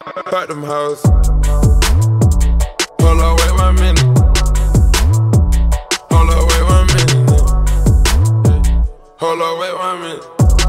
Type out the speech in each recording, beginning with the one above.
Fuck them hoes. Hold on, wait 1 minute. Hold on, wait 1 minute. Hold on, wait 1 minute.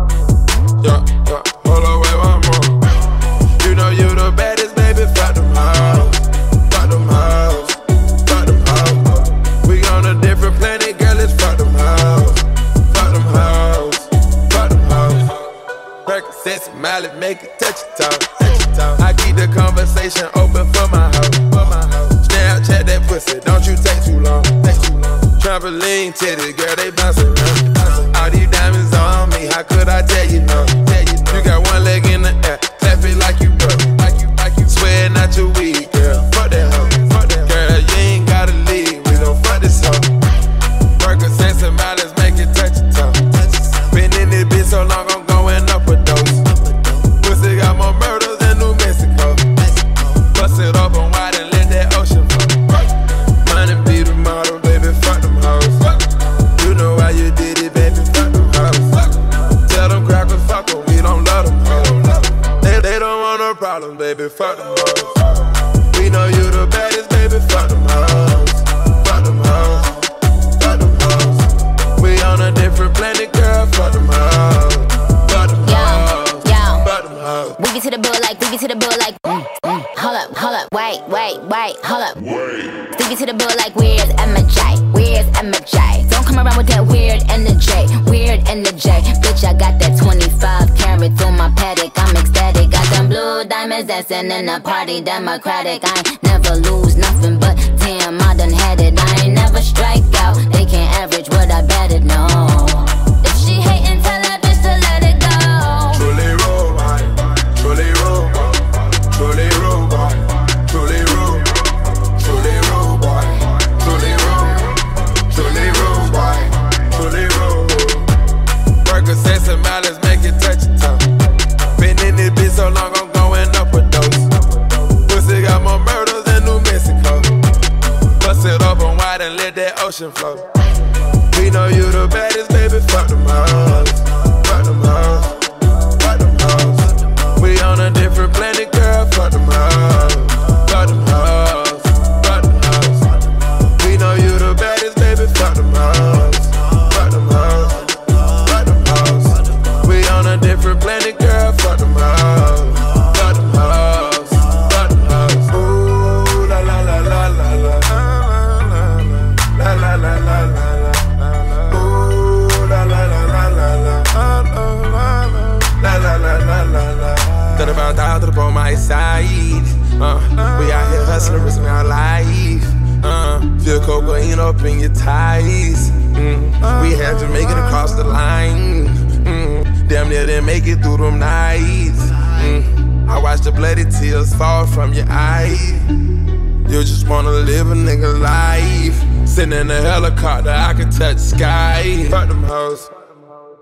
Yeah. Hold on, wait 1 more. You know you the baddest, baby. Fuck them hoes. Fuck them hoes. Fuck them hoes. We on a different planet, girl. It's fuck them hoes. Fuck them hoes. Fuck them hoes. Percocets and Miley, make it touch your toe. I keep the conversation open for my hoe. Snapchat that pussy, don't you take too long. Trampoline titties, girl, they bounce around. All these diamonds on me, how could I tell you no? You got one leg in the air, clap it like you broke. Swear not your weed, girl. Fuck that hoe. Girl, you ain't gotta leave, we gon' fuck this hoe. Percocets and Miley's make it touch your toe. Been in this bitch so long, I'm going up a dose. Pussy got more murders than New Mexico. Bust it open wide and let that ocean flow. Money be the model, baby, fuck them hoes. You know why you did it, baby, fuck them hoes. Tell them crackers, fuck them, we don't love them hoes. They don't want no problems, baby, fuck them hoes. We know you the baddest, baby, fuck them hoes. Fuck them hoes. Fuck them hoes. We on a different planet, girl, fuck them hoes. Fuck them hoes. Fuck them hoes. We get to the bill like, hold up, wait, hold up. Stick it to the bill like, where's MJ? Don't come around with that weird energy. Bitch, I got that 25 carat through my paddock. I'm ecstatic, got them blue diamonds dancing in the party, democratic. I ain't never lose nothing, but damn, I done had it. I ain't never strike out, they can't average what I betted, no. If she hatin', tell that bitch to let it go. Truly roll, boy. Truly roll, boy. Truly roll, boy. Truly roll. Truly roll, boy. Truly roll. Truly roll, boy. Truly roll. Percocets and Miley's make it touch your toe. Been in this bitch so long, I'm going up a dose. Pussy got more murders than New Mexico. Bust it open wide and let that ocean flow. We know you the baddest, baby, fuck them hoes. Fuck them hoes. Fuck them hoes. We on a different planet, girl, fuck them hoes. Fuck them hoes. Fuck them hoes. We know you the baddest, baby, fuck them hoes. Fuck them hoes. Fuck them hoes. We on a different planet, girl, fuck them hoes. Fuck them hoes. Fuck them hoes. Ooh, la la la la la la. La la la la la. Thought about the out up on my side. We out here hustling, risking our life. Feel cocaine up in your ties. We had to make it across the line. Damn near didn't make it through them nights. I watched the bloody tears fall from your eyes. You just wanna live a nigga life. Sitting in a helicopter, I can touch the sky. Fuck them hoes.